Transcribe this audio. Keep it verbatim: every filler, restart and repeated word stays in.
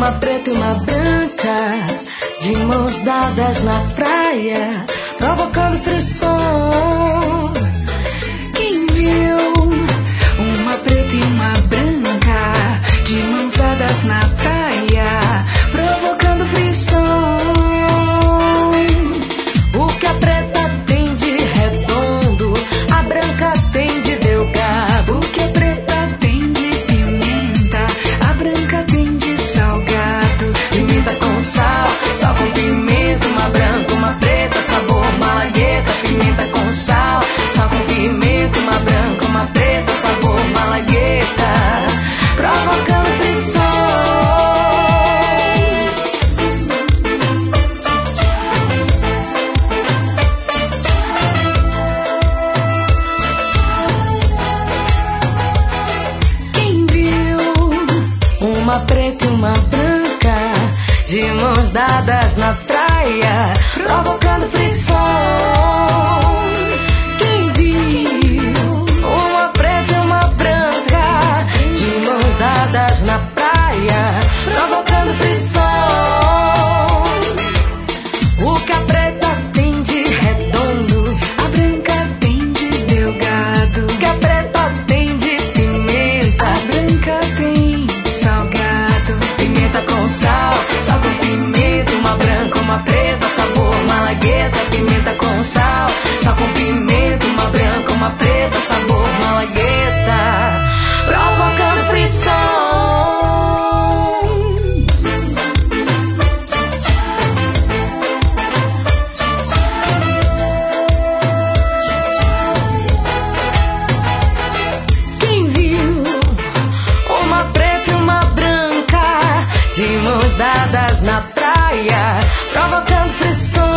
Uma preta e uma branca, de mãos dadas na praia, provocando frisson. Quem viu uma preta e uma branca, de mãos dadas na praia, provocando frisson? O que a preta tem de redondo, a branca tem de delgado. O que a preta tem de pimenta, a branca tem de salgado. Pimenta com sal, sal com pimenta, uma branca, uma preta, sabor malagueta. Pimenta com sal, sal com pimenta, uma branca, uma preta, sabor malagueta, provocando frisson. Uma preta e uma branca, de mãos dadas na praia, provocando frisson. Quem viu uma preta e uma branca, de mãos dadas na praia, provocando frisson? O que a preta tem de redondo, a branca tem de delgado. O que a preta tem de pimenta, a branca tem salgado. Pimenta com sal, sal com pimenta, uma branca, uma preta, sabor malagueta. Pimenta com sal, sal com pimenta, uma branca, uma preta, sabor malagueta, provocando frisson. Quem viu uma preta e uma branca, de mãos dadas na praia, provocando frisson?